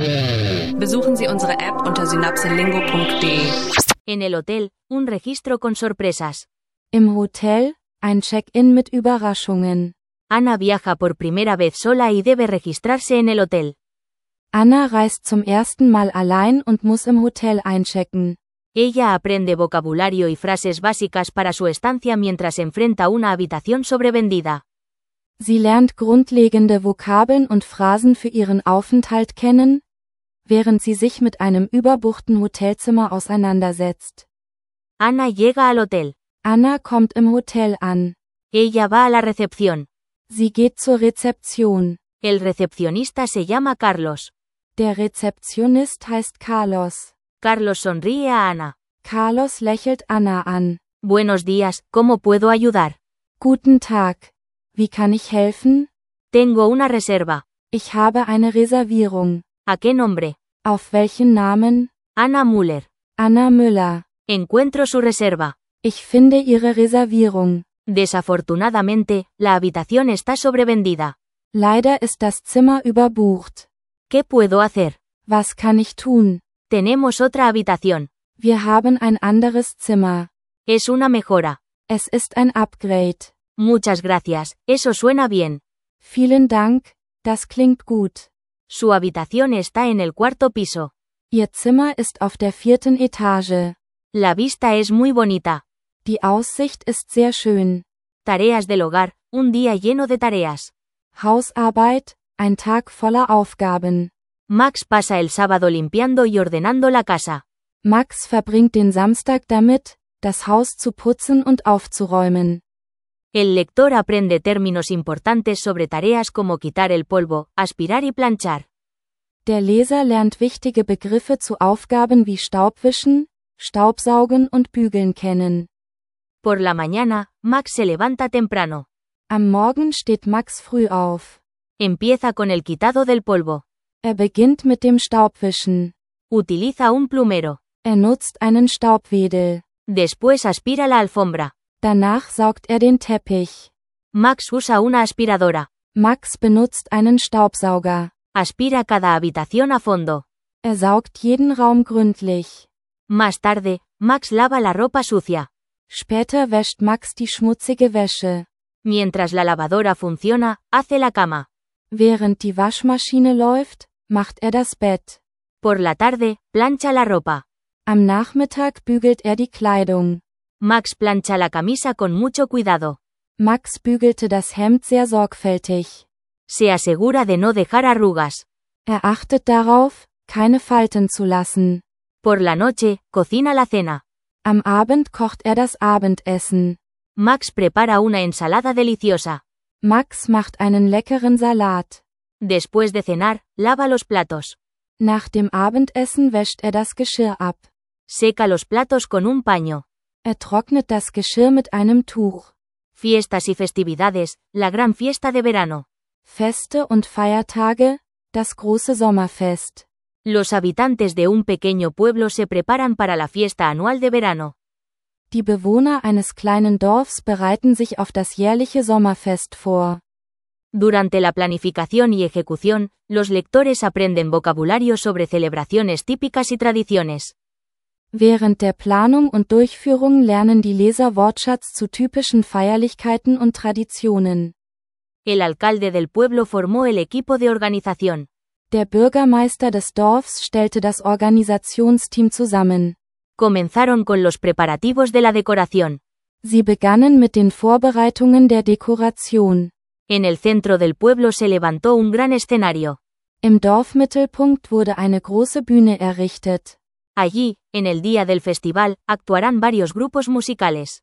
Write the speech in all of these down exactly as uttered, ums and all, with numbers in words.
Besuchen Sie unsere App unter synapselingo punkt de. En el hotel, un registro con sorpresas. Im Hotel, ein Check-in mit Überraschungen. Ana viaja por primera vez sola y debe registrarse en el hotel. Anna reist zum ersten Mal allein und muss im Hotel einchecken. Ella aprende vocabulario y frases básicas para su estancia mientras enfrenta una habitación sobrevendida. Sie lernt grundlegende Vokabeln und Phrasen für ihren Aufenthalt kennen, während sie sich mit einem überbuchten Hotelzimmer auseinandersetzt. Ana llega al hotel. Anna kommt im Hotel an. Ella va a la recepción. Sie geht zur Rezeption. El recepcionista se llama Carlos. Der Rezeptionist heißt Carlos. Carlos sonríe a Ana. Carlos lächelt Anna an. Buenos días, ¿cómo puedo ayudar? Guten Tag. Wie kann ich helfen? Tengo una reserva. Ich habe eine Reservierung. ¿A qué nombre? Auf welchen Namen? Anna Müller. Anna Müller. Encuentro su reserva. Ich finde Ihre Reservierung. Desafortunadamente, la habitación está sobrevendida. Leider ist das Zimmer überbucht. ¿Qué puedo hacer? Was kann ich tun? Tenemos otra habitación. Wir haben ein anderes Zimmer. Es una mejora. Es ist ein Upgrade. Muchas gracias, eso suena bien. Vielen Dank, das klingt gut. Su habitación está en el cuarto piso. Ihr Zimmer ist auf der vierten Etage. La vista es muy bonita. Die Aussicht ist sehr schön. Tareas del hogar, un día lleno de tareas. Hausarbeit, ein Tag voller Aufgaben. Max pasa el sábado limpiando y ordenando la casa. Max verbringt den Samstag damit, das Haus zu putzen und aufzuräumen. El lector aprende términos importantes sobre tareas como quitar el polvo, aspirar y planchar. Der Leser lernt wichtige Begriffe zu Aufgaben wie Staubwischen, Staubsaugen und Bügeln kennen. Por la mañana, Max se levanta temprano. Am Morgen steht Max früh auf. Empieza con el quitado del polvo. Er beginnt mit dem Staubwischen. Utiliza un plumero. Er nutzt einen Staubwedel. Después aspira la alfombra. Danach saugt er den Teppich. Max usa una aspiradora. Max benutzt einen Staubsauger. Aspira cada habitación a fondo. Er saugt jeden Raum gründlich. Más tarde, Max lava la ropa sucia. Später wäscht Max die schmutzige Wäsche. Mientras la lavadora funciona, hace la cama. Während die Waschmaschine läuft, macht er das Bett. Por la tarde, plancha la ropa. Am Nachmittag bügelt er die Kleidung. Max plancha la camisa con mucho cuidado. Max bügelte das Hemd sehr sorgfältig. Se asegura de no dejar arrugas. Er achtet darauf, keine Falten zu lassen. Por la noche, cocina la cena. Am Abend kocht er das Abendessen. Max prepara una ensalada deliciosa. Max macht einen leckeren Salat. Después de cenar, lava los platos. Nach dem Abendessen wäscht er das Geschirr ab. Seca los platos con un paño. Er trocknet das Geschirr mit einem Tuch. Fiestas y festividades, la gran fiesta de verano. Feste und Feiertage, das große Sommerfest. Los habitantes de un pequeño pueblo se preparan para la fiesta anual de verano. Die Bewohner eines kleinen Dorfs bereiten sich auf das jährliche Sommerfest vor. Durante la planificación y ejecución, los lectores aprenden vocabulario sobre celebraciones típicas y tradiciones. Während der Planung und Durchführung lernen die Leser Wortschatz zu typischen Feierlichkeiten und Traditionen. El alcalde del pueblo formó el equipo de organización. Der Bürgermeister des Dorfs stellte das Organisationsteam zusammen. Comenzaron con los preparativos de la decoración. Sie begannen mit den Vorbereitungen der Dekoration. En el centro del pueblo se levantó un gran escenario. Im Dorfmittelpunkt wurde eine große Bühne errichtet. Allí, en el día del festival, actuarán varios grupos musicales.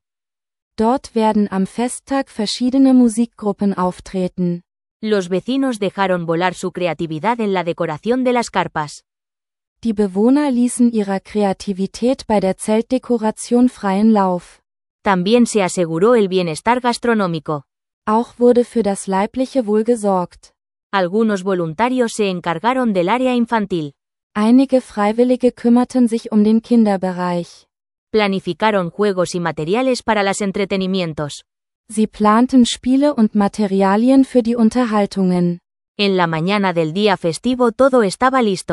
Dort werden am Festtag verschiedene Musikgruppen auftreten. Los vecinos dejaron volar su creatividad en la decoración de las carpas. Die Bewohner ließen ihrer Kreativität bei der Zeltdekoration freien Lauf. También se aseguró el bienestar gastronómico. Auch wurde für das leibliche Wohl gesorgt. Algunos voluntarios se encargaron del área infantil. Einige Freiwillige kümmerten sich um den Kinderbereich. Planificaron juegos y materiales para los entretenimientos. Sie planten Spiele und Materialien für die Unterhaltungen. En la mañana del día festivo todo estaba listo.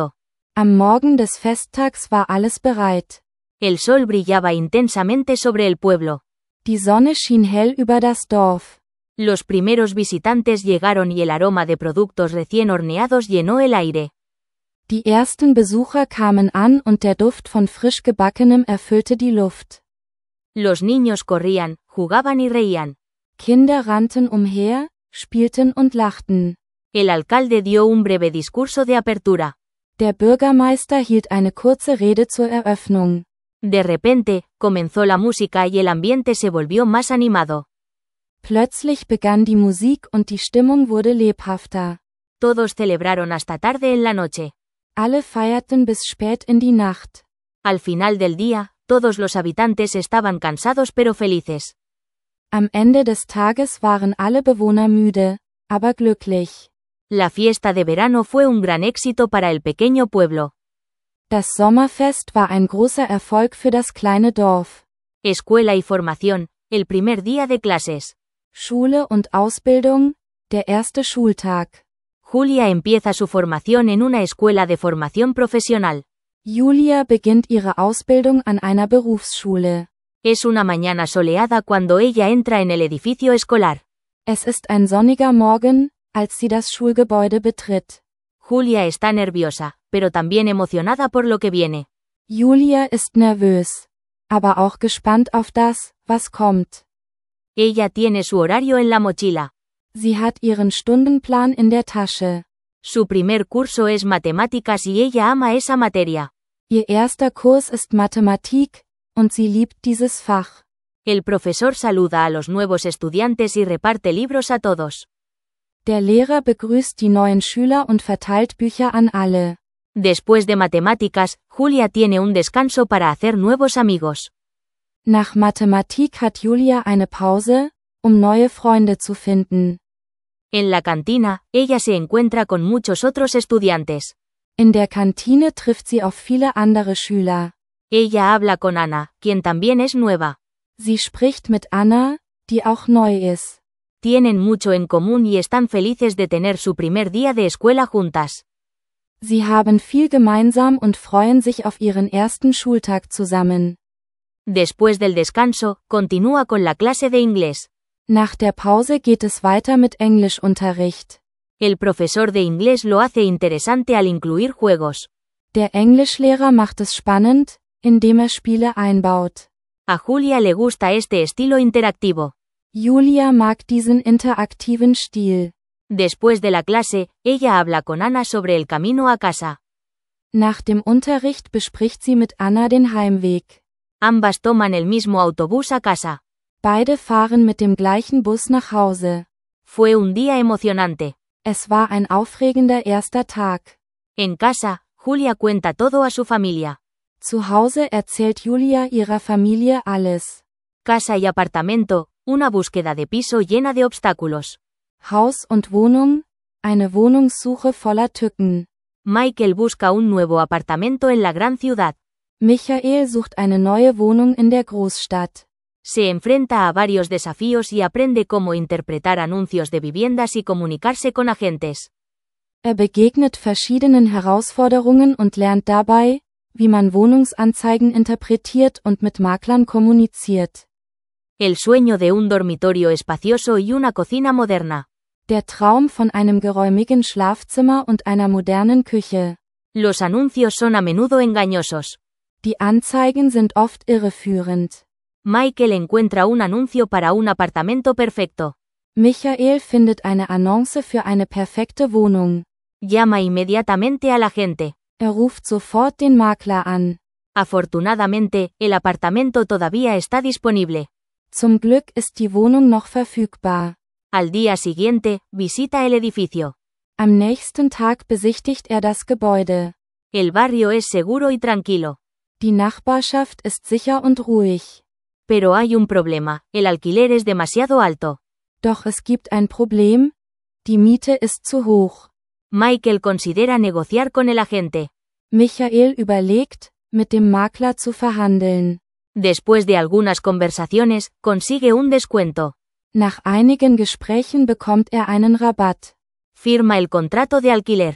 Am Morgen des Festtags war alles bereit. El sol brillaba intensamente sobre el pueblo. Die Sonne schien hell über das Dorf. Los primeros visitantes llegaron y el aroma de productos recién horneados llenó el aire. Die ersten Besucher kamen an und der Duft von frisch gebackenem erfüllte die Luft. Los niños corrían, jugaban y reían. Kinder rannten umher, spielten und lachten. El alcalde dio un breve discurso de apertura. Der Bürgermeister hielt eine kurze Rede zur Eröffnung. De repente, comenzó la música y el ambiente se volvió más animado. Plötzlich begann die Musik und die Stimmung wurde lebhafter. Todos celebraron hasta tarde en la noche. Alle feierten bis spät in die Nacht. Al final del día, todos los habitantes estaban cansados pero felices. Am Ende des Tages waren alle Bewohner müde, aber glücklich. La fiesta de verano fue un gran éxito para el pequeño pueblo. Das Sommerfest war ein großer Erfolg für das kleine Dorf. Escuela y formación, el primer día de clases. Schule und Ausbildung, der erste Schultag. Julia empieza su formación en una escuela de formación profesional. Julia beginnt ihre Ausbildung an einer Berufsschule. Es una mañana soleada cuando ella entra en el edificio escolar. Es ist ein sonniger Morgen, als sie das Schulgebäude betritt. Julia está nerviosa, pero también emocionada por lo que viene. Julia ist nervös, aber auch gespannt auf das, was kommt. Ella tiene su horario en la mochila. Sie hat ihren Stundenplan in der Tasche. Su primer curso es matemáticas y ella ama esa materia. Ihr erster Kurs ist Mathematik, und sie liebt dieses Fach. El profesor saluda a los nuevos estudiantes y reparte libros a todos. Der Lehrer begrüßt die neuen Schüler und verteilt Bücher an alle. Después de matemáticas, Julia tiene un descanso para hacer nuevos amigos. Nach Mathematik hat Julia eine Pause, um neue Freunde zu finden. En la cantina, ella se encuentra con muchos otros estudiantes. In der Kantine trifft sie auf viele andere Schüler. Ella habla con Ana, quien también es nueva. Sie spricht mit Anna, die auch neu ist. Tienen mucho en común y están felices de tener su primer día de escuela juntas. Sie haben viel gemeinsam und freuen sich auf ihren ersten Schultag zusammen. Después del descanso, continúa con la clase de inglés. Nach der Pause geht es weiter mit Englischunterricht. El profesor de inglés lo hace interesante al incluir juegos. Der Englischlehrer macht es spannend, indem er Spiele einbaut. A Julia le gusta este estilo interactivo. Julia mag diesen interaktiven Stil. Después de la clase, ella habla con Ana sobre el camino a casa. Nach dem Unterricht bespricht sie mit Anna den Heimweg. Ambas toman el mismo autobús a casa. Beide fahren mit dem gleichen Bus nach Hause. Fue un día emocionante. Es war ein aufregender erster Tag. En casa, Julia cuenta todo a su familia. Zu Hause erzählt Julia ihrer Familie alles. Casa y apartamento, una búsqueda de piso llena de obstáculos. Haus und Wohnung, eine Wohnungssuche voller Tücken. Michael busca un nuevo apartamento en la gran ciudad. Michael sucht eine neue Wohnung in der Großstadt. Se enfrenta a varios desafíos y aprende cómo interpretar anuncios de viviendas y comunicarse con agentes. Er begegnet verschiedenen Herausforderungen und lernt dabei, wie man Wohnungsanzeigen interpretiert und mit Maklern kommuniziert. El sueño de un dormitorio espacioso y una cocina moderna. Der Traum von einem geräumigen Schlafzimmer und einer modernen Küche. Los anuncios son a menudo engañosos. Die Anzeigen sind oft irreführend. Michael encuentra un anuncio para un apartamento perfecto. Michael findet eine Annonce für eine perfekte Wohnung. Llama inmediatamente a la gente. Er ruft sofort den Makler an. Afortunadamente, el apartamento todavía está disponible. Zum Glück ist die Wohnung noch verfügbar. Al día siguiente, visita el edificio. Am nächsten Tag besichtigt er das Gebäude. El barrio es seguro y tranquilo. Die Nachbarschaft ist sicher und ruhig. Pero hay un problema, el alquiler es demasiado alto. Doch es gibt ein Problem, die Miete ist zu hoch. Michael considera negociar con el agente. Michael überlegt, mit dem Makler zu verhandeln. Después de algunas conversaciones, consigue un descuento. Nach einigen Gesprächen bekommt er einen Rabatt. Firma el contrato de alquiler.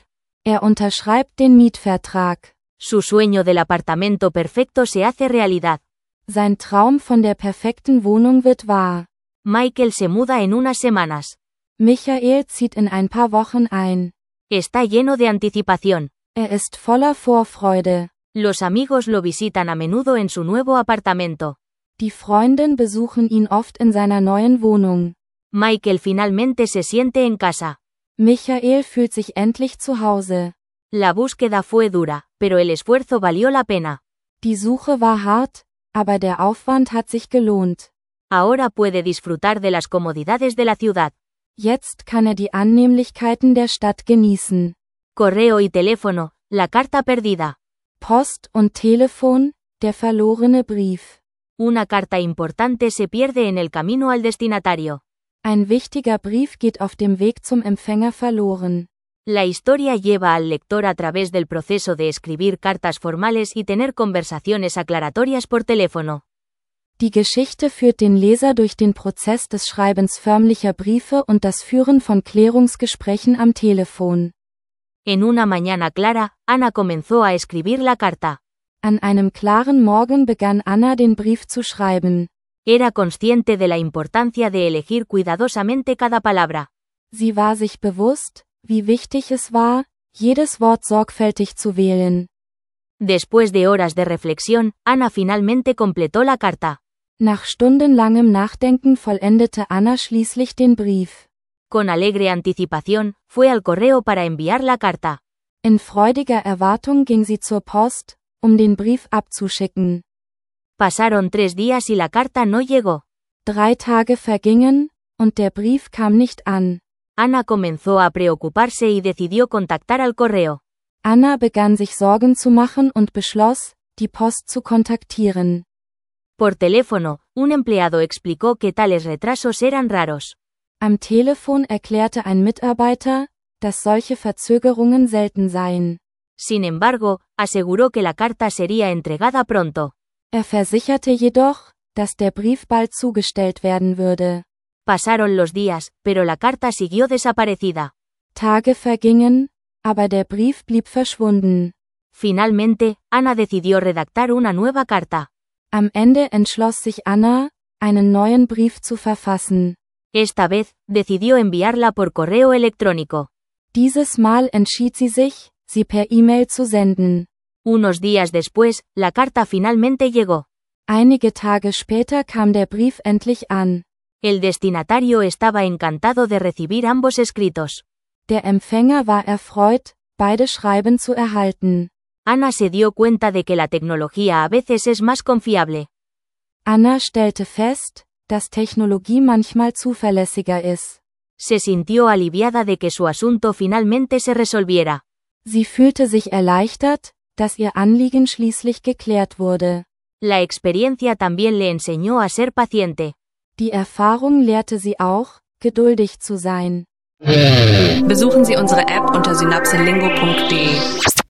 Er unterschreibt den Mietvertrag. Su sueño del apartamento perfecto se hace realidad. Sein Traum von der perfekten Wohnung wird wahr. Michael se muda en unas semanas. Michael zieht in ein paar Wochen ein. Está lleno de anticipación. Er ist voller Vorfreude. Los amigos lo visitan a menudo en su nuevo apartamento. Die Freundinnen besuchen ihn oft in seiner neuen Wohnung. Michael finalmente se siente en casa. Michael fühlt sich endlich zu Hause. La búsqueda fue dura, pero el esfuerzo valió la pena. Die Suche war hart, aber der Aufwand hat sich gelohnt. Ahora puede disfrutar de las comodidades de la ciudad. Jetzt kann er die Annehmlichkeiten der Stadt genießen. Correo y teléfono, la carta perdida. Post und Telefon, der verlorene Brief. Una carta importante se pierde en el camino al destinatario. Ein wichtiger Brief geht auf dem Weg zum Empfänger verloren. La historia lleva al lector a través del proceso de escribir cartas formales y tener conversaciones aclaratorias por teléfono. Die Geschichte führt den Leser durch den Prozess des Schreibens förmlicher Briefe und das Führen von Klärungsgesprächen am Telefon. En una mañana clara, Ana comenzó a escribir la carta. An einem klaren Morgen begann Anna den Brief zu schreiben. Era consciente de la importancia de elegir cuidadosamente cada palabra. Sie war sich bewusst, wie wichtig es war, jedes Wort sorgfältig zu wählen. Después de horas de reflexión, Ana finalmente completó la carta. Nach stundenlangem Nachdenken vollendete Anna schließlich den Brief. Con alegre anticipación, fue al correo para enviar la carta. In freudiger Erwartung ging sie zur Post, um den Brief abzuschicken. Pasaron tres días y la carta no llegó. Drei Tage vergingen, und der Brief kam nicht an. Ana comenzó a preocuparse y decidió contactar al correo. Anna begann sich Sorgen zu machen und beschloss, die Post zu kontaktieren. Por teléfono, un empleado explicó que tales retrasos eran raros. Am Telefon erklärte ein Mitarbeiter, dass solche Verzögerungen selten seien. Sin embargo, aseguró que la carta sería entregada pronto. Er versicherte jedoch, dass der Brief bald zugestellt werden würde. Pasaron los días, pero la carta siguió desaparecida. Tage vergingen, aber der Brief blieb verschwunden. Finalmente, Ana decidió redactar una nueva carta. Am Ende entschloss sich Anna, einen neuen Brief zu verfassen. Esta vez, decidió enviarla por correo electrónico. Dieses Mal entschied sie sich, sie per E-Mail zu senden. Unos días después, la carta finalmente llegó. Einige Tage später kam der Brief endlich an. El destinatario estaba encantado de recibir ambos escritos. Der Empfänger war erfreut, beide Schreiben zu erhalten. Ana se dio cuenta de que la tecnología a veces es más confiable. Anna stellte fest, dass Technologie manchmal zuverlässiger ist. Se sintió aliviada de que su asunto finalmente se resolviera. Sie fühlte sich erleichtert, dass ihr Anliegen schließlich geklärt wurde. La experiencia también le enseñó a ser paciente. Die Erfahrung lehrte sie auch, geduldig zu sein. Besuchen Sie unsere App unter synapselingo punkt de.